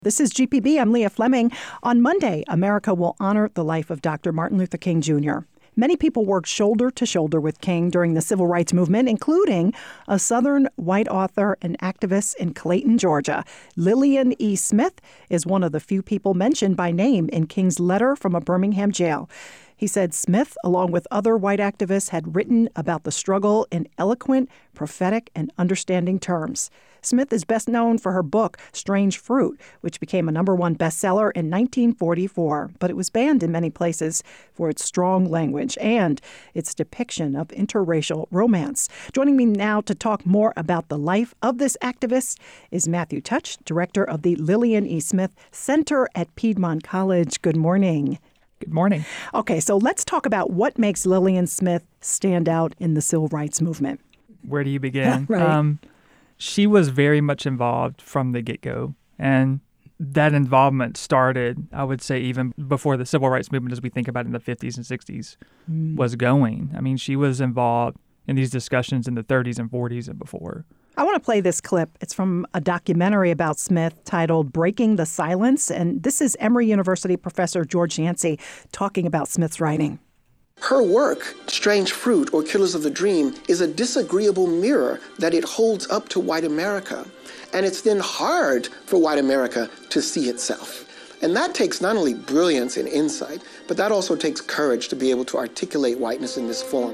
This is GPB. I'm Leah Fleming. On Monday, America will honor the life of Dr. Martin Luther King Jr. Many people worked shoulder to shoulder with King during the civil rights movement, including a Southern white author and activist in Clayton, Georgia. Lillian E. Smith is one of the few people mentioned by name in King's letter from a Birmingham jail. He said Smith, along with other white activists, had written about the struggle in eloquent, prophetic, and understanding terms. Smith is best known for her book, Strange Fruit, which became a #1 bestseller in 1944, but it was banned in many places for its strong language and its depiction of interracial romance. Joining me now to talk more about the life of this activist is Matthew Touch, director of the Lillian E. Smith Center at Piedmont College. Good morning. Good morning. Okay, so let's talk about what makes Lillian Smith stand out in the civil rights movement. Where do you begin? Right. She was very much involved from the get-go, and that involvement started, I would say, even before the civil rights movement, as we think about it in the 50s and 60s, was going. I mean, she was involved in these discussions in the 30s and 40s and before. I want to play this clip. It's from a documentary about Smith titled Breaking the Silence, and this is Emory University professor George Yancey talking about Smith's writing. Her work, Strange Fruit or Killers of the Dream, is a disagreeable mirror that it holds up to white America. And it's then hard for white America to see itself. And that takes not only brilliance and insight, but that also takes courage to be able to articulate whiteness in this form.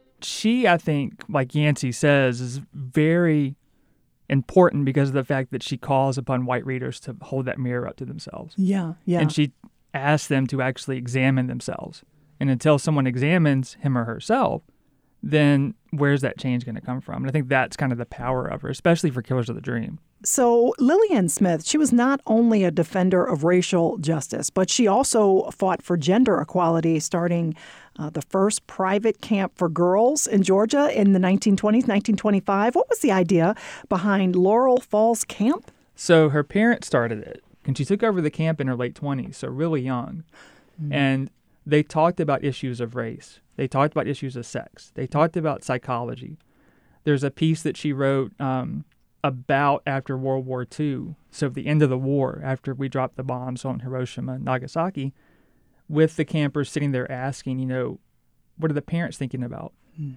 She, I think, like Yancey says, is very important because of the fact that she calls upon white readers to hold that mirror up to themselves. Yeah. And she asks them to actually examine themselves. And until someone examines him or herself, then where's that change going to come from? And I think that's kind of the power of her, especially for Killers of the Dream. So Lillian Smith, she was not only a defender of racial justice, but she also fought for gender equality, starting the first private camp for girls in Georgia in the 1920s, 1925. What was the idea behind Laurel Falls Camp? So her parents started it, and she took over the camp in her late 20s, so really young. And they talked about issues of race. They talked about issues of sex. They talked about psychology. There's a piece that she wrote about after World War II, so at the end of the war, after we dropped the bombs on Hiroshima and Nagasaki, with the campers sitting there asking, what are the parents thinking about?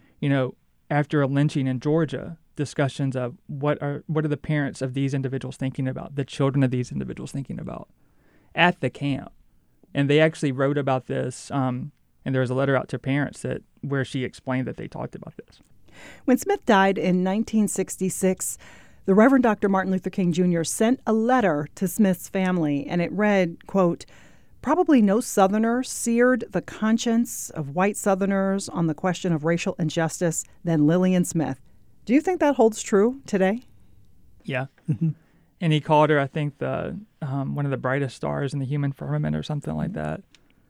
After a lynching in Georgia, discussions of what are the parents of these individuals thinking about, the children of these individuals thinking about at the camp. And they actually wrote about this, and there was a letter out to parents where she explained that they talked about this. When Smith died in 1966, the Reverend Dr. Martin Luther King Jr. sent a letter to Smith's family, and it read, quote, "Probably no Southerner seared the conscience of white Southerners on the question of racial injustice than Lillian Smith." Do you think that holds true today? Yeah. And he called her, I think, the one of the brightest stars in the human firmament or something like that.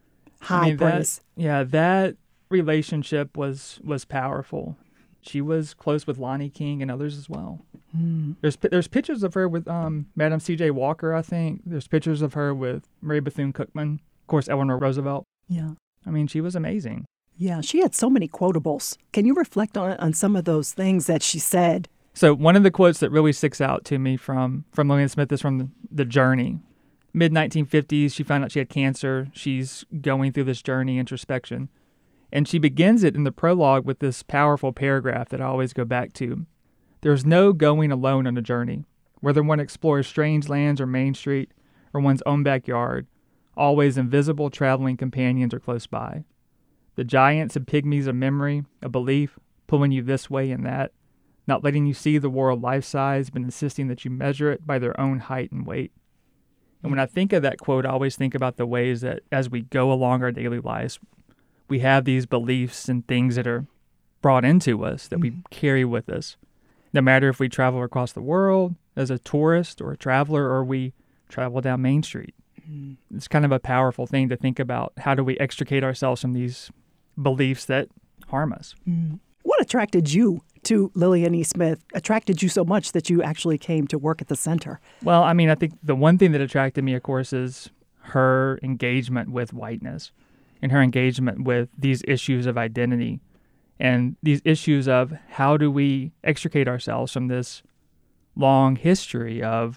High praise. That relationship was powerful. She was close with Lonnie King and others as well. There's pictures of her with Madam C.J. Walker, I think. There's pictures of her with Mary Bethune-Cookman, of course, Eleanor Roosevelt. Yeah. I mean, she was amazing. Yeah, she had so many quotables. Can you reflect on some of those things that she said? So one of the quotes that really sticks out to me from Lillian Smith is from The Journey. Mid-1950s, she found out she had cancer. She's going through this journey, introspection. And she begins it in the prologue with this powerful paragraph that I always go back to. "There's no going alone on a journey, whether one explores strange lands or Main Street or one's own backyard. Always invisible traveling companions are close by. The giants and pygmies of memory, of belief, pulling you this way and that, not letting you see the world life-size, but insisting that you measure it by their own height and weight." And when I think of that quote, I always think about the ways that as we go along our daily lives, we have these beliefs and things that are brought into us that we carry with us. No matter if we travel across the world as a tourist or a traveler, or we travel down Main Street. It's kind of a powerful thing to think about. How do we extricate ourselves from these beliefs that harm us? What attracted you to Lillian E. Smith, attracted you so much that you actually came to work at the center? Well, I mean, I think the one thing that attracted me, of course, is her engagement with whiteness and her engagement with these issues of identity and these issues of how do we extricate ourselves from this long history of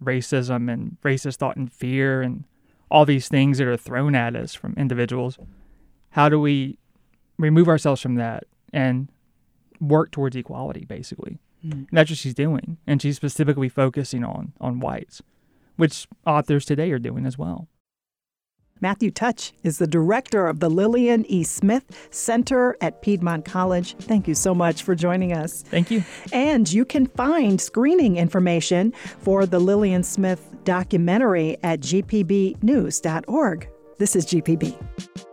racism and racist thought and fear and all these things that are thrown at us from individuals. How do we remove ourselves from that and work towards equality, basically? And that's what she's doing. And she's specifically focusing on whites, which authors today are doing as well. Matthew Touch is the director of the Lillian E. Smith Center at Piedmont College. Thank you so much for joining us. Thank you. And you can find screening information for the Lillian Smith documentary at gpbnews.org. This is GPB.